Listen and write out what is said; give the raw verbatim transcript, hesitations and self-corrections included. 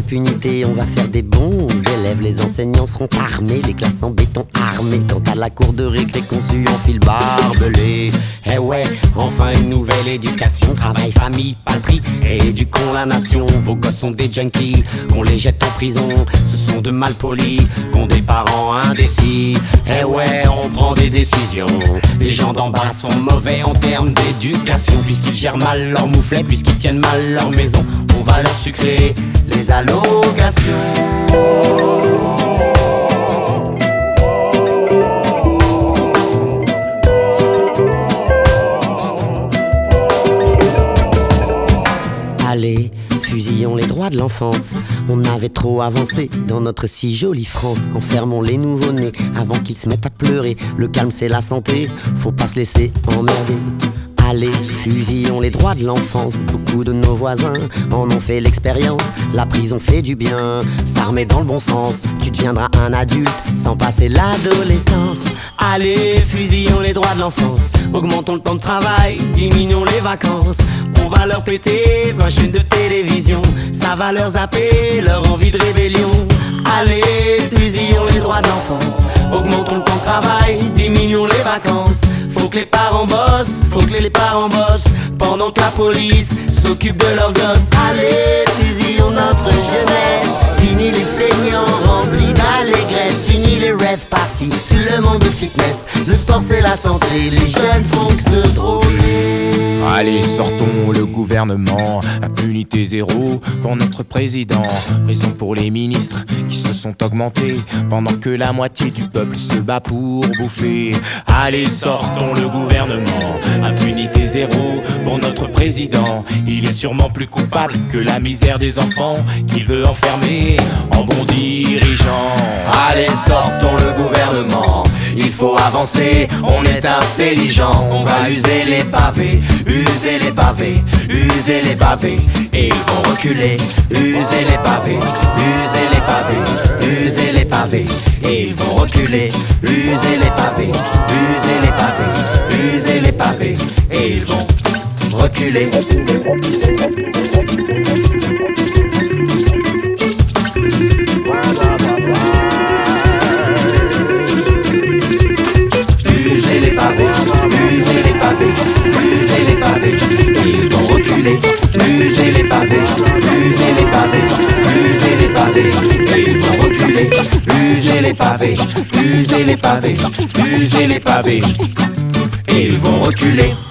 l'impunité, on va faire des bons élèves. Les enseignants seront armés, les classes en béton armées. Quant à la cour de récré conçue en fil barbelé. Eh ouais, enfin une nouvelle éducation. Travail, famille, patrie, éduquons la nation. Vos gosses sont des junkies, qu'on les jette en prison. Ce sont de malpolis, qu'ont des parents indécis. Eh ouais, on prend des décisions. Les gens d'en bas sont mauvais en termes d'éducation. Puisqu'ils gèrent mal leur mouflet, puisqu'ils tiennent mal leur maison, on va leur sucrer les allocations. Allez, fusillons les droits de l'enfance. On avait trop avancé dans notre si jolie France. Enfermons les nouveau-nés avant qu'ils se mettent à pleurer. Le calme c'est la santé, faut pas se laisser emmerder. Allez, fusillons les droits de l'enfance. Beaucoup de nos voisins en ont fait l'expérience. La prison fait du bien, s'armer dans le bon sens. Tu deviendras un adulte sans passer l'adolescence. Allez, fusillons les droits de l'enfance. Augmentons le temps de travail, diminuons les vacances. On va leur péter vingt chaînes de télévision. Ça va leur zapper leur envie de rébellion. Allez, fusillons les droits de l'enfance. Augmentons le temps de travail, diminuons les vacances. Faut que les parents bossent, faut que les parents bossent pendant que la police s'occupe de leurs gosses. Allez, fusillons notre jeunesse. Fini les feignants remplis d'allégresse. Fini les rave parties, tout le monde de fitness. Le sport c'est la santé, les jeunes font que se droguer. Allez, sortons le gouvernement, impunité zéro pour notre président. Prison pour les ministres qui se sont augmentés pendant que la moitié du peuple se bat pour bouffer. Allez, sortons le gouvernement, impunité zéro pour notre président. Il est sûrement plus coupable que la misère des enfants qu'il veut enfermer en bon dirigeant. Allez, sortons le gouvernement, il faut avancer, on est intelligent. On va user les pavés, user les pavés, user les pavés, et ils vont reculer. User les pavés, user les pavés, user les pavés, et ils vont reculer. User les pavés, user les pavés, user les pavés, et ils vont reculer. Usez les pavés, usez les pavés, usez les pavés, ils vont reculer. Usez les pavés, usez les pavés, usez les pavés, ils vont reculer. Usez les pavés, usez les pavés, usez les pavés, et ils vont reculer.